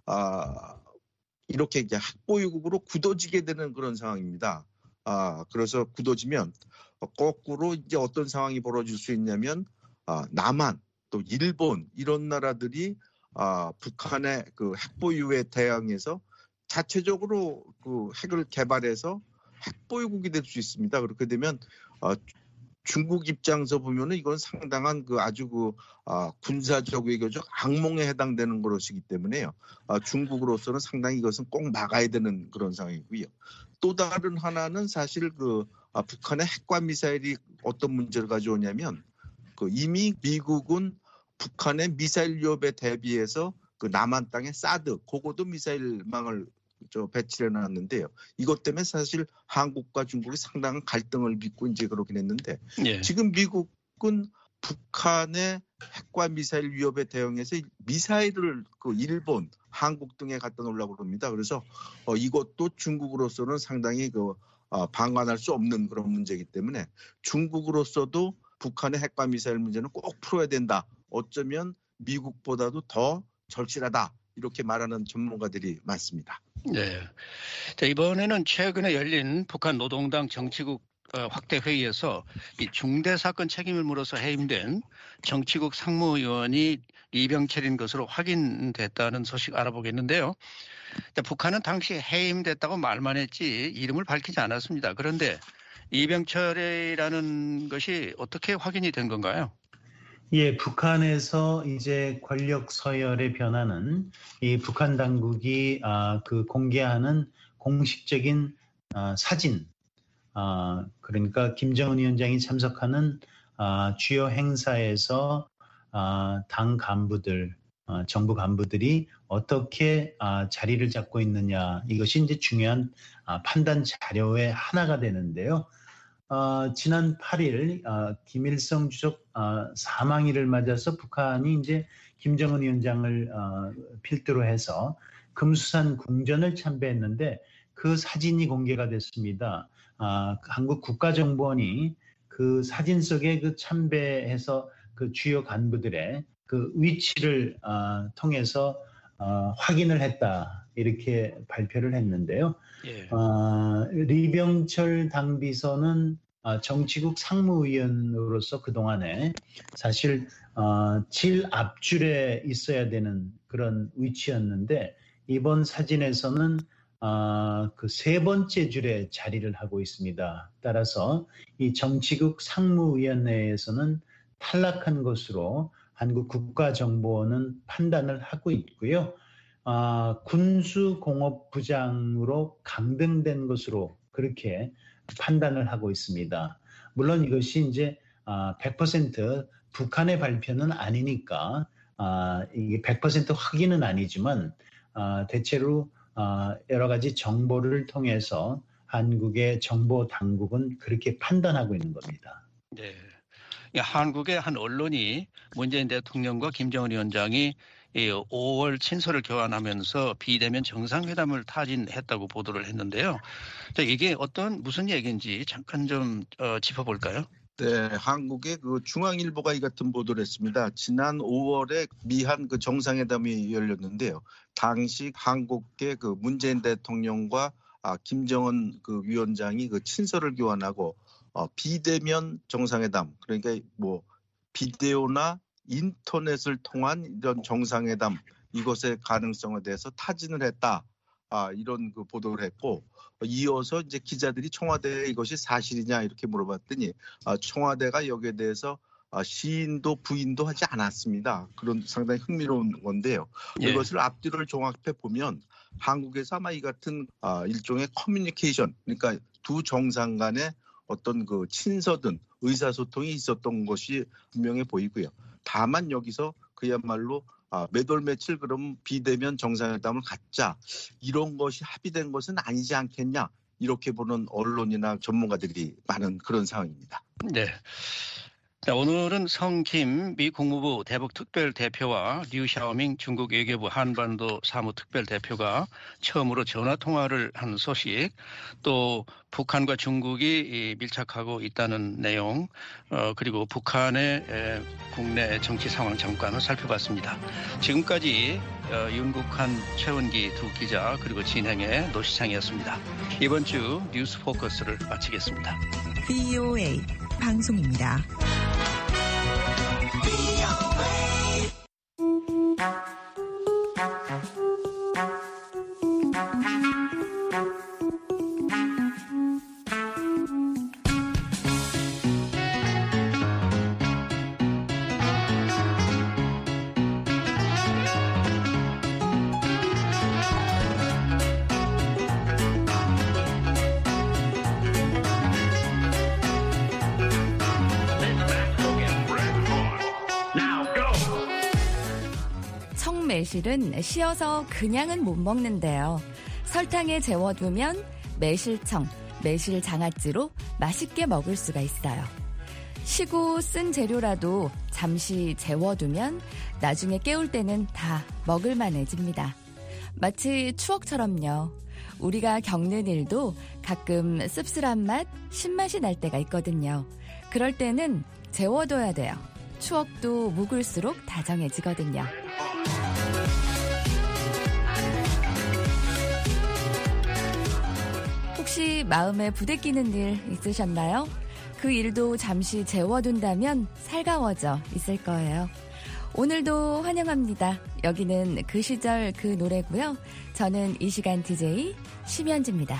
이렇게 이제 핵보유국으로 굳어지게 되는 그런 상황입니다. 그래서 굳어지면 거꾸로 이제 어떤 상황이 벌어질 수 있냐면 남한 또 일본 이런 나라들이 북한의 그 핵보유에 대항해서 자체적으로 그 핵을 개발해서 핵보유국이 될 수 있습니다. 그렇게 되면 중국 입장에서 보면은 이건 상당한 그 아주 그 군사적 외교적 악몽에 해당되는 것이기 때문에요. 중국으로서는 상당히 이것은 꼭 막아야 되는 그런 상황이고요. 또 다른 하나는 사실 그 북한의 핵과 미사일이 어떤 문제를 가져오냐면 그 이미 미국은 북한의 미사일 위협에 대비해서 그 남한 땅에 사드 그것도 미사일망을 배치를 해놨는데요. 이것 때문에 사실 한국과 중국이 상당한 갈등을 빚고 이제 그러긴 했는데 예. 지금 미국은 북한의 핵과 미사일 위협에 대응해서 미사일을 그 일본, 한국 등에 갖다 놓으려고 합니다. 그래서 이것도 중국으로서는 상당히 그 방관할 수 없는 그런 문제이기 때문에 중국으로서도 북한의 핵과 미사일 문제는 꼭 풀어야 된다. 어쩌면 미국보다도 더 절실하다. 이렇게 말하는 전문가들이 많습니다. 네. 자, 이번에는 최근에 열린 북한 노동당 정치국 확대 회의에서 이 중대 사건 책임을 물어서 해임된 정치국 상무위원이 리병철인 것으로 확인됐다는 소식 알아보겠는데요. 자, 북한은 당시 해임됐다고 말만 했지 이름을 밝히지 않았습니다. 그런데 리병철이라는 것이 어떻게 확인이 된 건가요? 예, 북한에서 이제 권력 서열의 변화는 이 북한 당국이 그 공개하는 공식적인 사진, 그러니까 김정은 위원장이 참석하는 주요 행사에서 당 간부들, 정부 간부들이 어떻게 자리를 잡고 있느냐 이것이 이제 중요한 판단 자료의 하나가 되는데요. 지난 8일 김일성 주석 사망일을 맞아서 북한이 이제 김정은 위원장을 필두로 해서 금수산 궁전을 참배했는데 그 사진이 공개가 됐습니다. 한국 국가정보원이 그 사진 속에 그 참배해서 그 주요 간부들의 그 위치를 통해서 확인을 했다 이렇게 발표를 했는데요. 예. 리병철 당비서는 정치국 상무위원으로서 그동안에 사실 제일 앞줄에 있어야 되는 그런 위치였는데 이번 사진에서는 그 세 번째 줄에 자리를 하고 있습니다. 따라서 이 정치국 상무위원회에서는 탈락한 것으로 한국 국가정보원은 판단을 하고 있고요. 군수공업부장으로 강등된 것으로 그렇게 판단을 하고 있습니다. 물론 이것이 이제 100% 북한의 발표는 아니니까 이게 100% 확인은 아니지만 대체로 여러 가지 정보를 통해서 한국의 정보 당국은 그렇게 판단하고 있는 겁니다. 네. 한국의 한 언론이 문재인 대통령과 김정은 위원장이 5월 친서를 교환하면서 비대면 정상회담을 타진했다고 보도를 했는데요. 이게 무슨 얘기인지 잠깐 좀 짚어볼까요? 네, 한국의 그 중앙일보가 이 같은 보도를 했습니다. 지난 5월에 미한 그 정상회담이 열렸는데요. 당시 한국의 그 문재인 대통령과 김정은 그 위원장이 그 친서를 교환하고 비대면 정상회담, 그러니까 뭐 비디오나 인터넷을 통한 이런 정상회담 이것의 가능성에 대해서 타진을 했다. 이런 그 보도를 했고 이어서 이제 기자들이 청와대에 이것이 사실이냐 이렇게 물어봤더니 청와대가 여기에 대해서 시인도 부인도 하지 않았습니다. 그런 상당히 흥미로운 건데요. 예. 이것을 앞뒤를 종합해 보면 한국에서 아마 이 같은 일종의 커뮤니케이션, 그러니까 두 정상 간의 어떤 그 친서든 의사소통이 있었던 것이 분명해 보이고요. 다만 여기서 그야말로 몇 월 며칠 그럼 비대면 정상회담을 갖자 이런 것이 합의된 것은 아니지 않겠냐 이렇게 보는 언론이나 전문가들이 많은 그런 상황입니다. 네. 자, 오늘은 성김 미 국무부 대북특별대표와 류 샤오밍 중국 외교부 한반도 사무특별대표가 처음으로 전화통화를 한 소식, 또 북한과 중국이 밀착하고 있다는 내용, 그리고 북한의 국내 정치 상황 잠깐 살펴봤습니다. 지금까지 윤국한, 최원기 두 기자 그리고 진행의 노시창이었습니다. 이번 주 뉴스 포커스를 마치겠습니다. VOA 방송입니다. 매실은 씌어서 그냥은 못 먹는데요. 설탕에 재워두면 매실청, 매실장아찌로 맛있게 먹을 수가 있어요. 시고 쓴 재료라도 잠시 재워두면 나중에 깨울 때는 다 먹을만해집니다. 마치 추억처럼요. 우리가 겪는 일도 가끔 씁쓸한 맛, 신맛이 날 때가 있거든요. 그럴 때는 재워둬야 돼요. 추억도 묵을수록 다정해지거든요. 혹시 마음에 부대끼는 일 있으셨나요? 그 일도 잠시 재워둔다면 살가워져 있을 거예요. 오늘도 환영합니다. 여기는 그 시절 그 노래고요. 저는 이 시간 DJ 심현지입니다.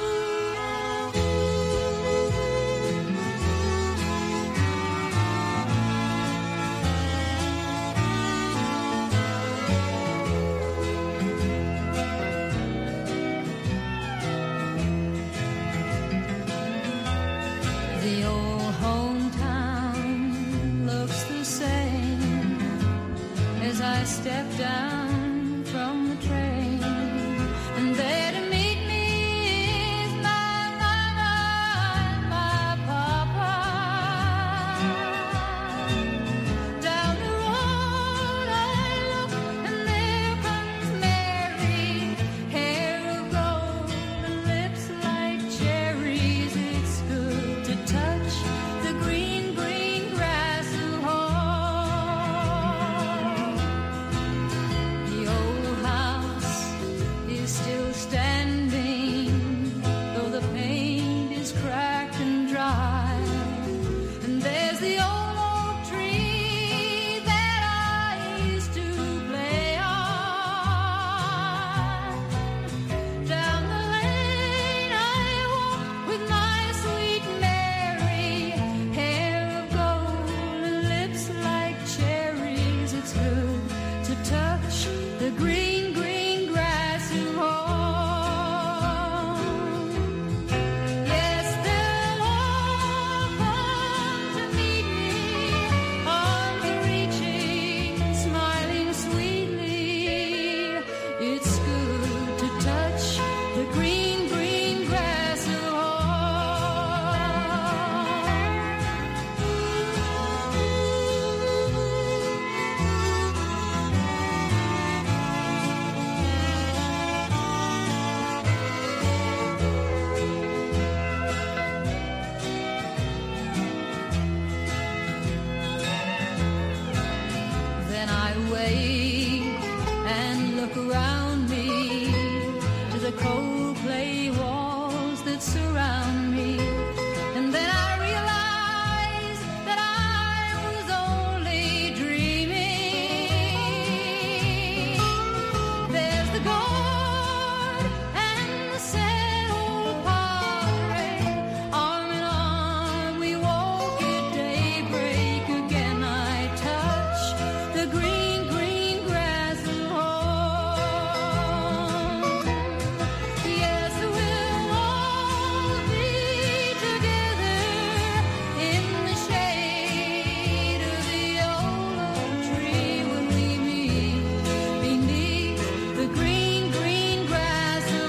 Step down from the train, and there to meet me is my papa. Down the road I look, and there comes Mary, hair of gold and lips like cherries. It's good to touch the away and look around me to the cold clay walls that surround me. And then I realized that I was only dreaming. There's the guard and the sad old padre, arm in arm we walk at daybreak. Again I touch the green, green grass of home. Yes, we'll all be together in the shade of the old oak tree when we meet beneath the green, green grass of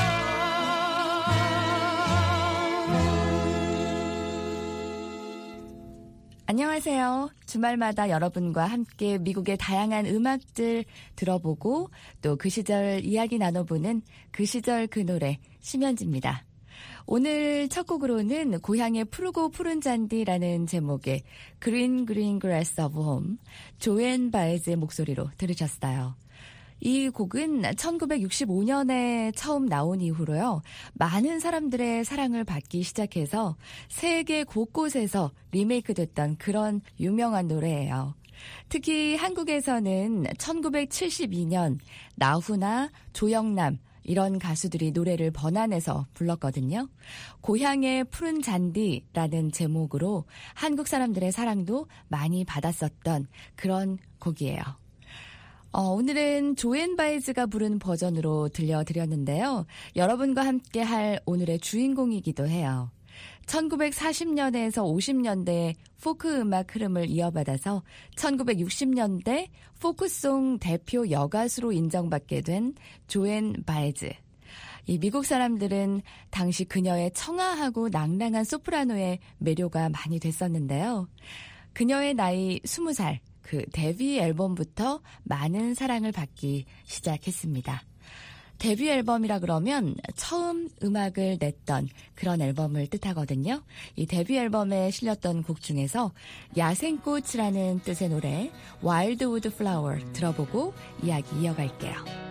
home. 안녕하세요. 주말마다 여러분과 함께 미국의 다양한 음악들 들어보고 또 그 시절 이야기 나눠보는 그 시절 그 노래 심연지입니다. 오늘 첫 곡으로는 고향의 푸르고 푸른 잔디라는 제목의 Green Green Grass of Home, 조앤 바에즈의 목소리로 들으셨어요. 이 곡은 1965년에 처음 나온 이후로요, 많은 사람들의 사랑을 받기 시작해서 세계 곳곳에서 리메이크 됐던 그런 유명한 노래예요. 특히 한국에서는 1972년 나훈아, 조영남 이런 가수들이 노래를 번안해서 불렀거든요. 고향의 푸른 잔디라는 제목으로 한국 사람들의 사랑도 많이 받았었던 그런 곡이에요. 오늘은 조앤 바이즈가 부른 버전으로 들려드렸는데요. 여러분과 함께 할 오늘의 주인공이기도 해요. 1940년에서 50년대 포크 음악 흐름을 이어받아서 1960년대 포크송 대표 여가수로 인정받게 된 조앤 바이즈. 이 미국 사람들은 당시 그녀의 청아하고 낭랑한 소프라노의 매료가 많이 됐었는데요. 그녀의 나이 20살, 그 데뷔 앨범부터 많은 사랑을 받기 시작했습니다. 데뷔 앨범이라 그러면 처음 음악을 냈던 그런 앨범을 뜻하거든요. 이 데뷔 앨범에 실렸던 곡 중에서 야생꽃이라는 뜻의 노래 Wildwood Flower 들어보고 이야기 이어갈게요.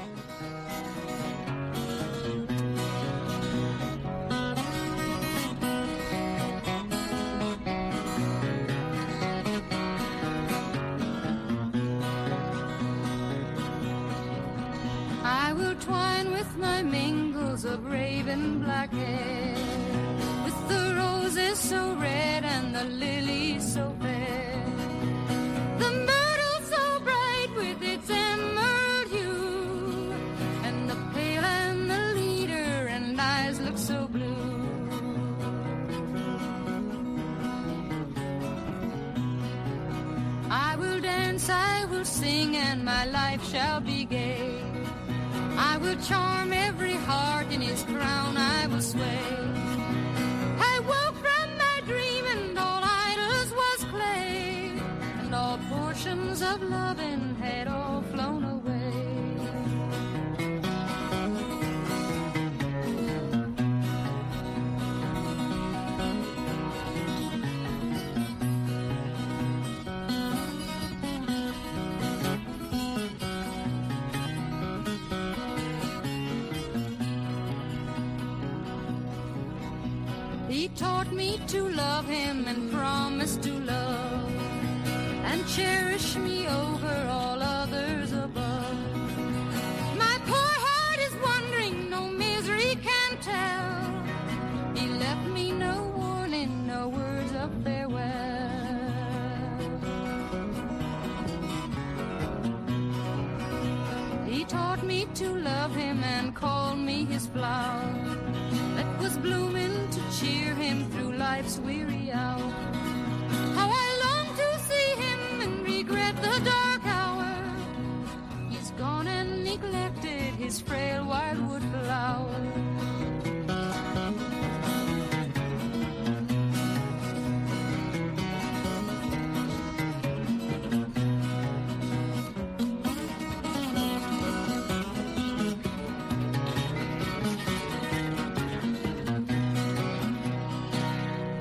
I will twine with my mingles of raven black hair, with the roses so red and the lilies so fair, the myrtle so bright with its emerald hue, and the pale and the leader and eyes look so blue. I will dance, I will sing, and my life shall be gay. I will charm every heart in his crown, I will sway. I woke from my dream and all idols was clay, and all portions of loving had all flown away. He taught me to love him and promised to love and cherish me over all others above. My poor heart is wondering, no misery can tell. He left me no warning, no words of farewell. He taught me to love him and call me his flower that was blooming to cheer him through life's weary hour. How I long to see him and regret the dark hour. He's gone and neglected his frail wildwood flower.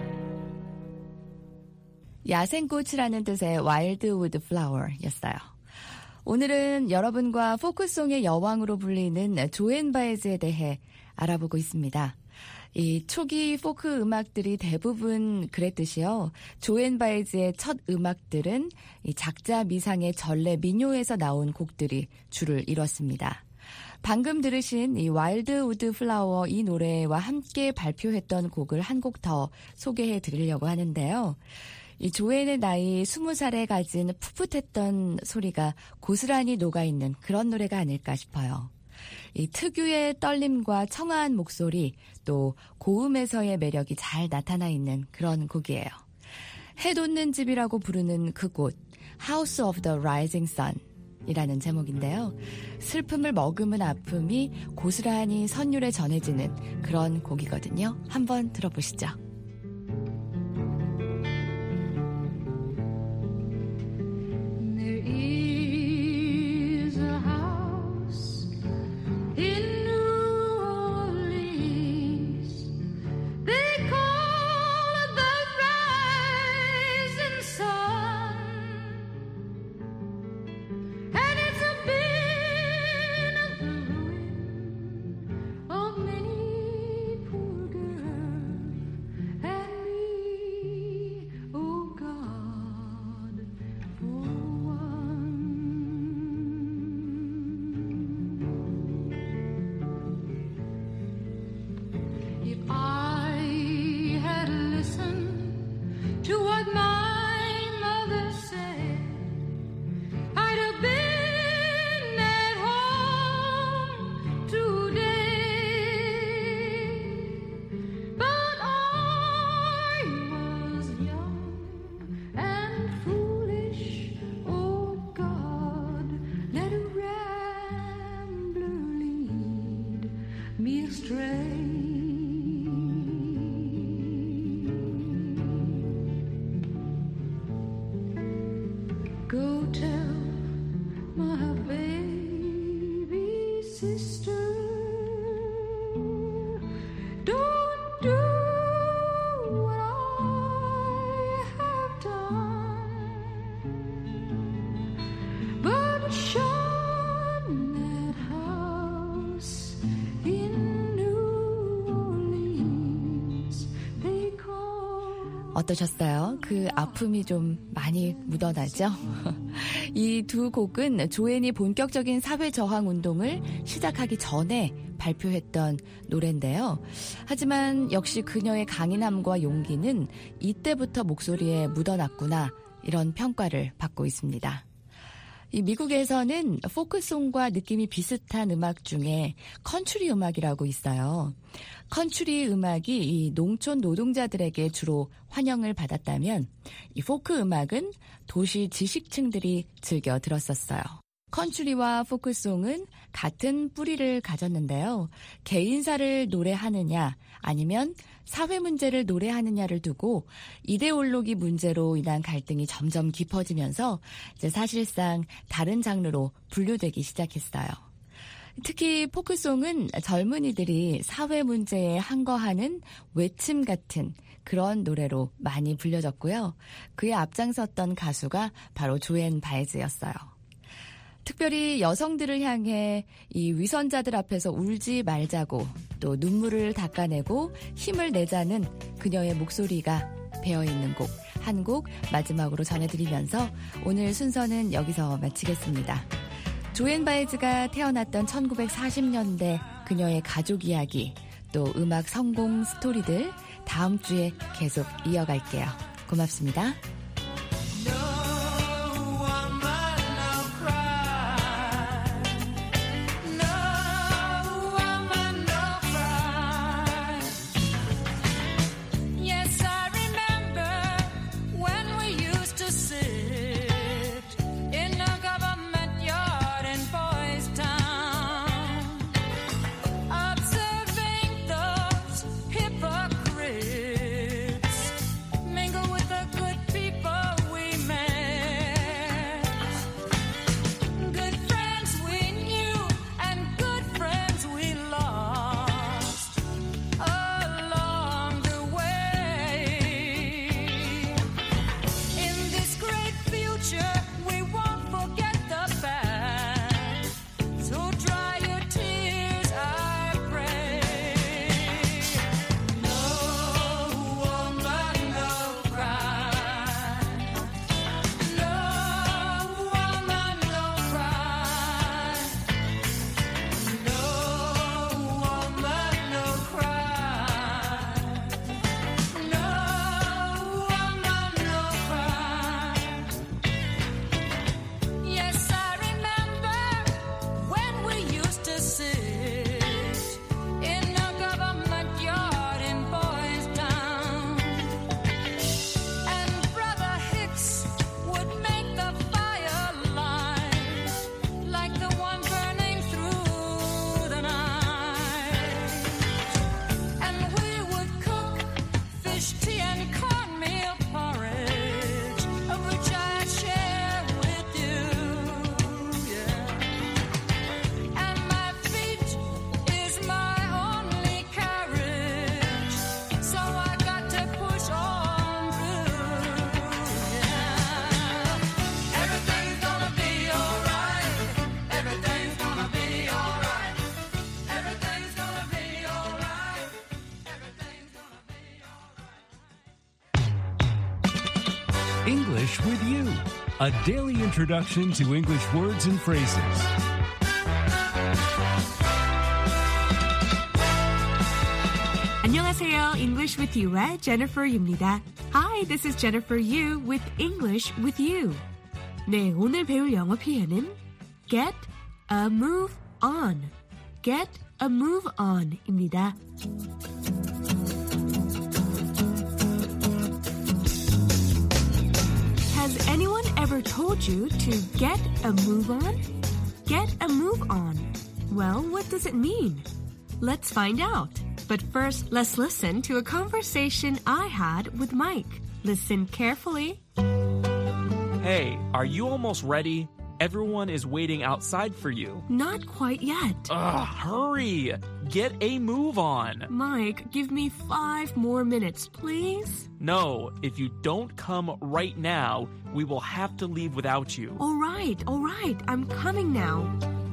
야생꽃이라는 뜻의 Wildwood Flower였어요. 오늘은 여러분과 포크송의 여왕으로 불리는 조앤 바에즈에 대해 알아보고 있습니다. 이 초기 포크 음악들이 대부분 그랬듯이요. 조앤 바에즈의 첫 음악들은 이 작자 미상의 전래 민요에서 나온 곡들이 주를 이뤘습니다. 방금 들으신 이 와일드 우드 플라워 이 노래와 함께 발표했던 곡을 한 곡 더 소개해 드리려고 하는데요. 이 조앤의 나이 20살에 가진 풋풋했던 소리가 고스란히 녹아있는 그런 노래가 아닐까 싶어요. 이 특유의 떨림과 청아한 목소리, 또 고음에서의 매력이 잘 나타나 있는 그런 곡이에요. 해 돋는 집이라고 부르는 그 곳, House of the Rising Sun 이라는 제목인데요. 슬픔을 머금은 아픔이 고스란히 선율에 전해지는 그런 곡이거든요. 한번 들어보시죠. 어떠셨어요? 그 아픔이 좀 많이 묻어나죠? 이 두 곡은 조앤이 본격적인 사회 저항 운동을 시작하기 전에 발표했던 노래인데요. 하지만 역시 그녀의 강인함과 용기는 이때부터 목소리에 묻어났구나, 이런 평가를 받고 있습니다. 이 미국에서는 포크송과 느낌이 비슷한 음악 중에 컨트리 음악이라고 있어요. 컨트리 음악이 이 농촌 노동자들에게 주로 환영을 받았다면 이 포크 음악은 도시 지식층들이 즐겨 들었었어요. 컨트리와 포크송은 같은 뿌리를 가졌는데요. 개인사를 노래하느냐 아니면 사회 문제를 노래하느냐를 두고 이데올로기 문제로 인한 갈등이 점점 깊어지면서 이제 사실상 다른 장르로 분류되기 시작했어요. 특히 포크송은 젊은이들이 사회 문제에 항거하는 외침 같은 그런 노래로 많이 불려졌고요. 그에 앞장섰던 가수가 바로 조앤 바에즈였어요. 특별히 여성들을 향해 이 위선자들 앞에서 울지 말자고 또 눈물을 닦아내고 힘을 내자는 그녀의 목소리가 배어있는 곡 한 곡 마지막으로 전해드리면서 오늘 순서는 여기서 마치겠습니다. 조앤 바에즈가 태어났던 1940년대 그녀의 가족 이야기 또 음악 성공 스토리들 다음 주에 계속 이어갈게요. 고맙습니다. Mingle with the good people. English with You, a daily introduction to English words and phrases. 안녕하세요. English with You의 Jennifer Yu입니다. Hi, this is Jennifer Yu with English with You. 네, 오늘 배울 영어 표현은 get a move on. Get a move on 입니다. Has anyone ever told you to get a move on? Get a move on. Well, what does it mean? Let's find out. But first, let's listen to a conversation I had with Mike. Listen carefully. Hey, are you almost ready? Everyone is waiting outside for you. Not quite yet. Hurry! Get a move on. Mike, give me 5 more minutes, please. No, if you don't come right now, we will have to leave without you. All right. I'm coming now.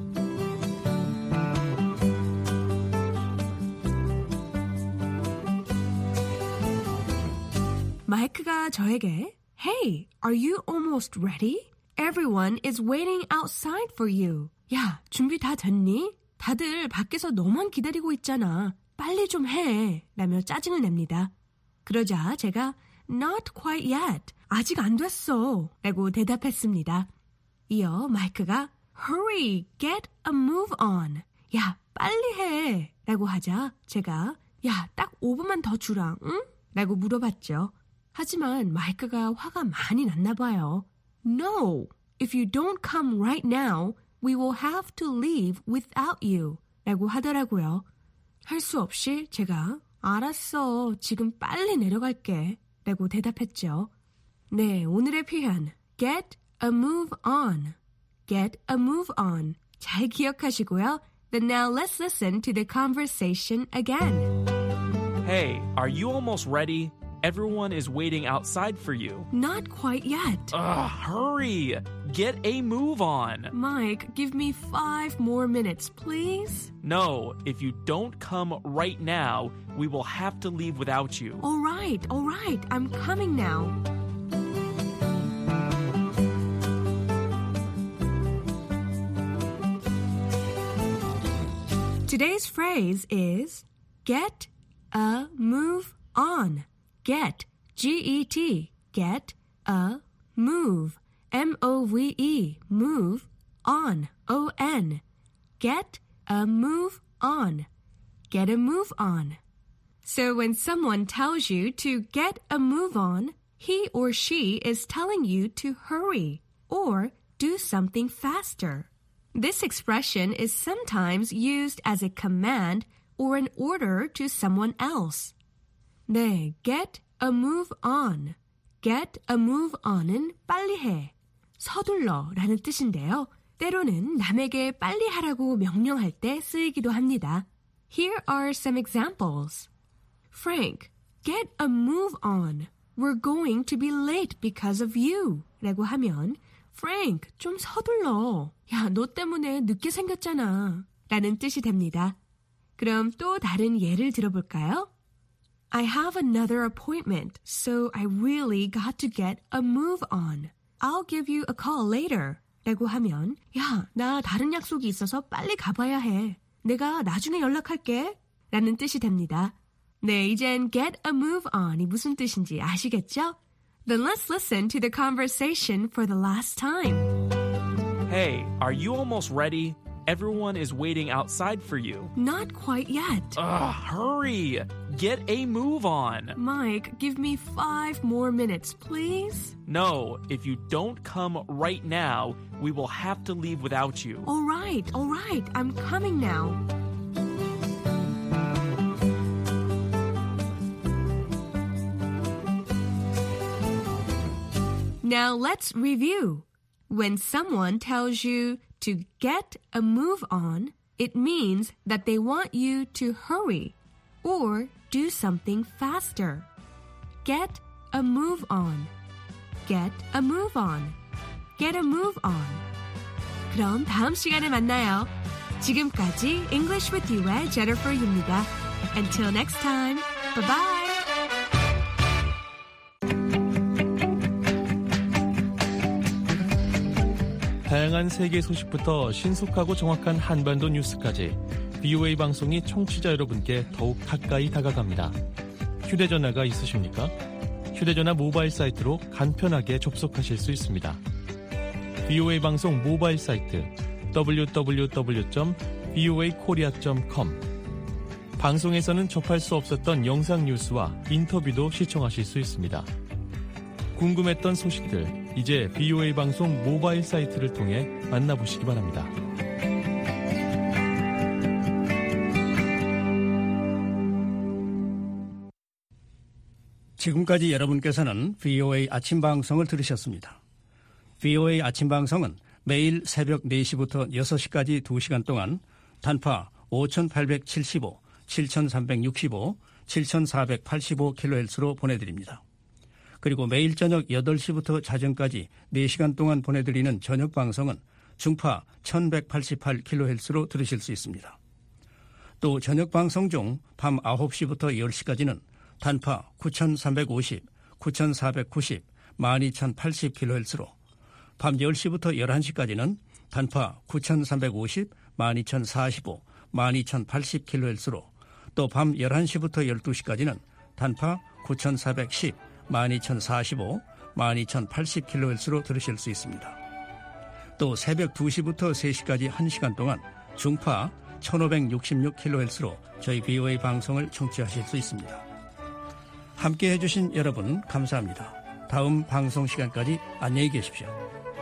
마이크가 저에게 Hey, are you almost ready? Everyone is waiting outside for you. 야, 준비 다 됐니? 다들 밖에서 너만 기다리고 있잖아. 빨리 좀 해. 라며 짜증을 냅니다. 그러자 제가 Not quite yet. 아직 안 됐어. 라고 대답했습니다. 이어 마이크가 Hurry, get a move on. 야, 빨리 해. 라고 하자 제가 야, 딱 5분만 더 주라. 응? 라고 물어봤죠. 하지만 마이크가 화가 많이 났나 봐요. No, if you don't come right now, we will have to leave without you. 라고 하더라고요. 할 수 없이 제가 알았어, 지금 빨리 내려갈게. 라고 대답했죠. 네, 오늘의 표현 get a move on. Get a move on. 잘 기억하시고요. Then now let's listen to the conversation again. Hey, are you almost ready? Everyone is waiting outside for you. Not quite yet. Hurry! Get a move on. Mike, give me 5 more minutes, please. No, if you don't come right now, we will have to leave without you. All right. I'm coming now. Today's phrase is get a move on. Get, G-E-T, get a move, M-O-V-E, move, on, O-N. Get a move on. Get a move on. So when someone tells you to get a move on, he or she is telling you to hurry or do something faster. This expression is sometimes used as a command or an order to someone else. 네, get a move on. Get a move on은 빨리 해, 서둘러 라는 뜻인데요. 때로는 남에게 빨리 하라고 명령할 때 쓰이기도 합니다. Here are some examples. Frank, get a move on. We're going to be late because of you. 라고 하면 Frank, 좀 서둘러. 야, 너 때문에 늦게 생겼잖아. 라는 뜻이 됩니다. 그럼 또 다른 예를 들어볼까요? I have another appointment, so I really got to get a move on. I'll give you a call later. 라고 하면 야, 나 다른 약속이 있어서 빨리 가봐야 해. 내가 나중에 연락할게. 라는 뜻이 됩니다. 네, 이젠 get a move on이 무슨 뜻인지 아시겠죠? Then let's listen to the conversation for the last time. Hey, are you almost ready? Everyone is waiting outside for you. Not quite yet. Hurry! Get a move on. Mike, give me 5 more minutes, please. No, if you don't come right now, we will have to leave without you. All right. I'm coming now. Now let's review. When someone tells you to get a move on, it means that they want you to hurry or do something faster. Get a move on. Get a move on. Get a move on. 그럼 다음 시간에 만나요. 지금까지 English with You의 Jennifer Yu입니다. Until next time. Bye-bye. 다양한 세계 소식부터 신속하고 정확한 한반도 뉴스까지 VOA 방송이 청취자 여러분께 더욱 가까이 다가갑니다. 휴대전화가 있으십니까? 휴대전화 모바일 사이트로 간편하게 접속하실 수 있습니다. VOA 방송 모바일 사이트 www.voakorea.com. 방송에서는 접할 수 없었던 영상 뉴스와 인터뷰도 시청하실 수 있습니다. 궁금했던 소식들, 이제 VOA 방송 모바일 사이트를 통해 만나보시기 바랍니다. 지금까지 여러분께서는 VOA 아침 방송을 들으셨습니다. VOA 아침 방송은 매일 새벽 4시부터 6시까지 2시간 동안 단파 5875, 7365, 7485kHz로 보내드립니다. 그리고 매일 저녁 8시부터 자정까지 4시간 동안 보내드리는 저녁 방송은 중파 1188kHz로 들으실 수 있습니다. 또 저녁 방송 중 밤 9시부터 10시까지는 단파 9350, 9490, 12080kHz로, 밤 10시부터 11시까지는 단파 9350, 12045, 12080kHz로, 또 밤 11시부터 12시까지는 단파 9410, 12045, 12080kHz로 들으실 수 있습니다. 또 새벽 2시부터 3시까지 1시간 동안 중파 1566kHz로 저희 VOA 방송을 청취하실 수 있습니다. 함께해 주신 여러분 감사합니다. 다음 방송 시간까지 안녕히 계십시오.